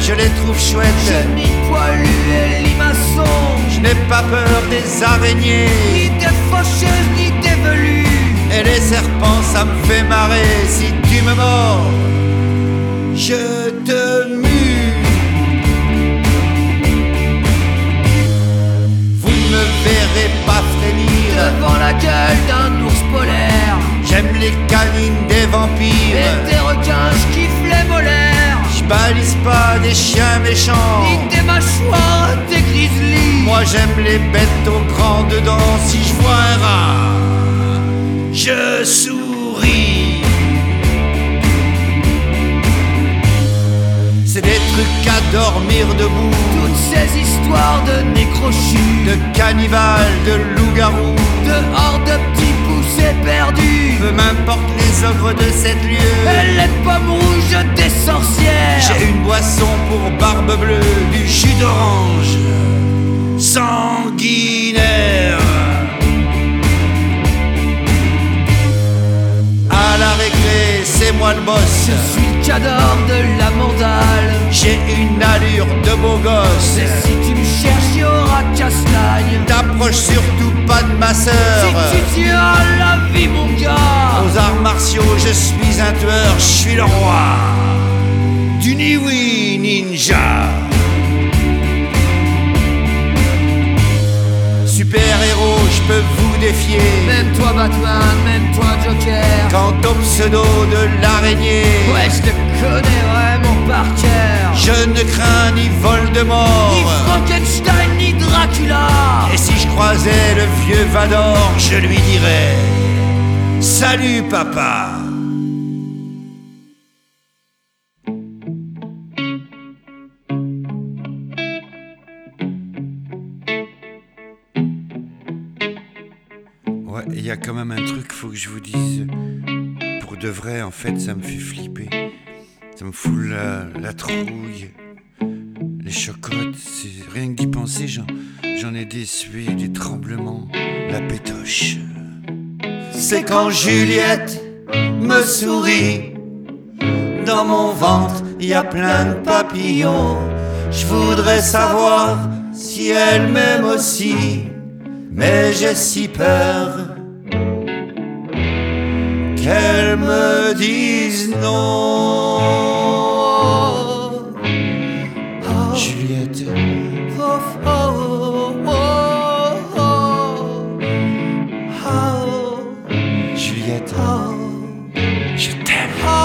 je les trouve chouettes. Je nie poilu et limaçon. Je n'ai pas peur des araignées, Ni des faucheuses, ni des velus. et les serpents ça me fait marrer. Si tu me mords, je te mue. Vous ne me verrez pas frémir Devant la gueule d'un ours polaire. J'aime les canines des vampires Et des requins, je kiffe les molaires. Je balise pas des chiens méchants, Ni des mâchoires, des grizzlies. moi j'aime les bêtes aux grandes dents. Si je vois un rat, je souris. C'est des trucs à dormir debout, Toutes ces histoires de nécrochus, de cannibales, de loups-garous. de hordes de petits poussés perdus. Peu m'importe les ogres de cette lieu, Et les pommes rouges des sorcières. j'ai une boisson pour barbe bleue, du jus d'orange sanguinaire. À la récré, c'est moi le boss. Je suis le cador de la mandale. J'ai une allure de beau gosse. Et si tu me cherches, y aura castagne. T'approches surtout pas de ma sœur. Si tu tiens à la vie, mon gars. Aux arts martiaux, je suis un tueur, je suis le roi du Niwi Ninja. Super-héros, je peux vous défier. Même toi, Batman, même toi, Joker. Quant au pseudo de l'araignée, Ouais, je te connais vraiment par cœur. je ne crains ni Voldemort, Ni Frankenstein, ni Dracula. et si je croisais le vieux Vador, je lui dirais salut papa. Ouais, il y a quand même un truc, faut que je vous dise. Pour de vrai, en fait, ça me fait flipper. Ça me fout la trouille. Les chocottes, c'est rien que d'y penser, j'en ai des suées, des tremblements, la pétoche. C'est quand Juliette me sourit, dans mon ventre, il y a plein de papillons. Je voudrais savoir si elle m'aime aussi, mais j'ai si peur qu'elle me dise non. Juliette, Oh, oh, oh, oh, oh. Juliette, Oh, je t'aime. oh,